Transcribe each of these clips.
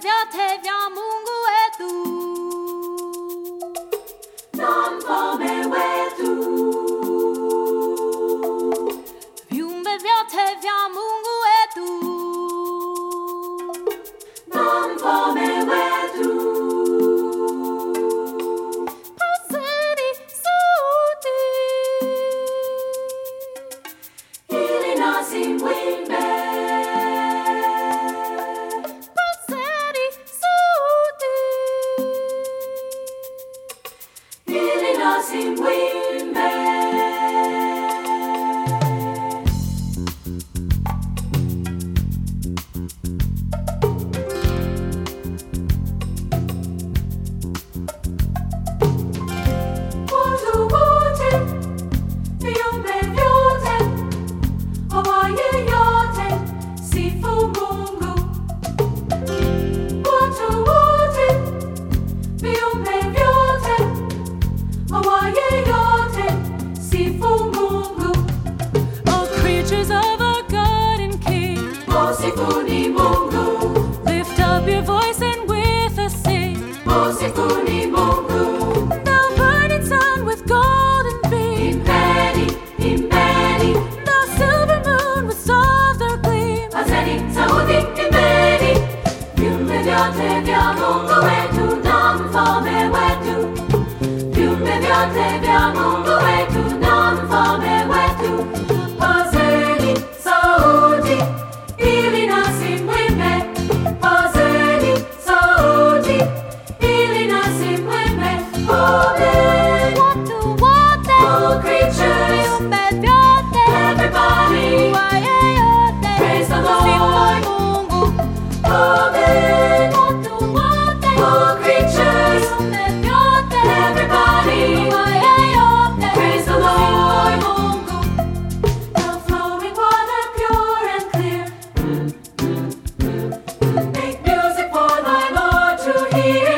vyote vya Mungu wetu. Na mfalme wetu. Viumbe vyote vya Mungu wetu. Na mfalme wetu. Pazeni sauti ili nasi mwimbe. Pazeni sauti Ili nasi mwimbe. Watu wote, viumbe vyote, awaye yote, sifu Mungu. Watu wote, viumbe vyote, awaye yote, sifu Mungu. all creatures of our God and King. Oh, sifuni Mungu. Lift up your voice and with us sing. Oh, sifuni Mungu. Thou burning sun with golden beam. Imbeni, imbeni, The silver moon with softer gleam. pazeni sauti, imbeni. Viumbe vyote vya Mungu wetu na mfalme wetu. Viumbe vyote vya Mungu wetu na mfalme wetu. Pazeni sauti, ili nasi mwimbe. Pazeni sauti, ili nasi mwimbe. Amen. Watu wote, All creatures, viumbe vyote, everybody, awaye yote, praise the sifu Lord. Mungu. Amen. Watu wote, All creatures, viumbe vyote, everybody, awaye yote, praise the sifu Lord. Mungu. Now flowing water pure and clear. Make music for thy Lord to hear.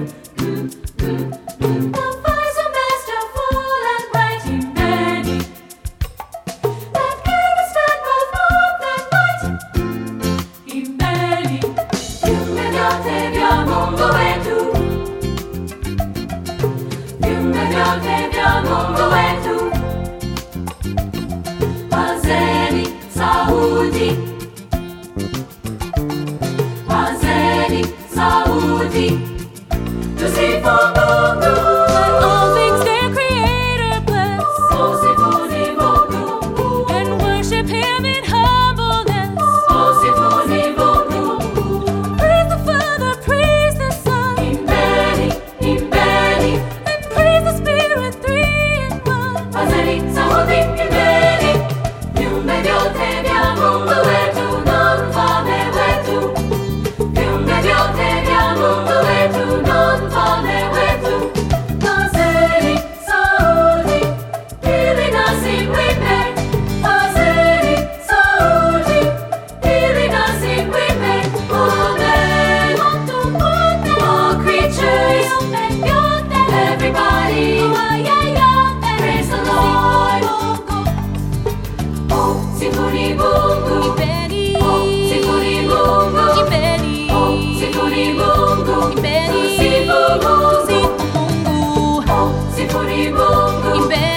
The fire so masterful and bright, Imbeni. That can withstand both warmth and light, Imbeni. Viumbe vyote vya Mungu wetu. Viumbe vyote vya Mungu wetu. Pazeni sauti. Pazeni sauti. Tusifu Mungu. Let all things their Creator bless, Oh, sifuni Mungu. and worship Him in humbleness. Oh, sifuni Mungu. Praise the Father, praise the Son, Imbeni, imbeni. and praise the Spirit, three in one. Pazeni sauti, imbeni. Viumbe vyote vya Mungu wetu na mfalme wetu. Viumbe vyote vya Mungu wetu na mfalme wetu. Pazeni sauti, ili nasi mwimbe. Pazeni sauti, ili nasi mwimbe. Amen. Watu wote, All creatures, viumbe vyote, everybody, awaye yote, praise the sifu Lord. Mungu. Oh, sifuni Mungu. Imbeni, Oh, sifuni Mungu. imbeni, Oh, sifuni Mungu. imbeni, Tusifu Mungu. tusifu Mungu. Oh, sifuni Mungu. Imbeni.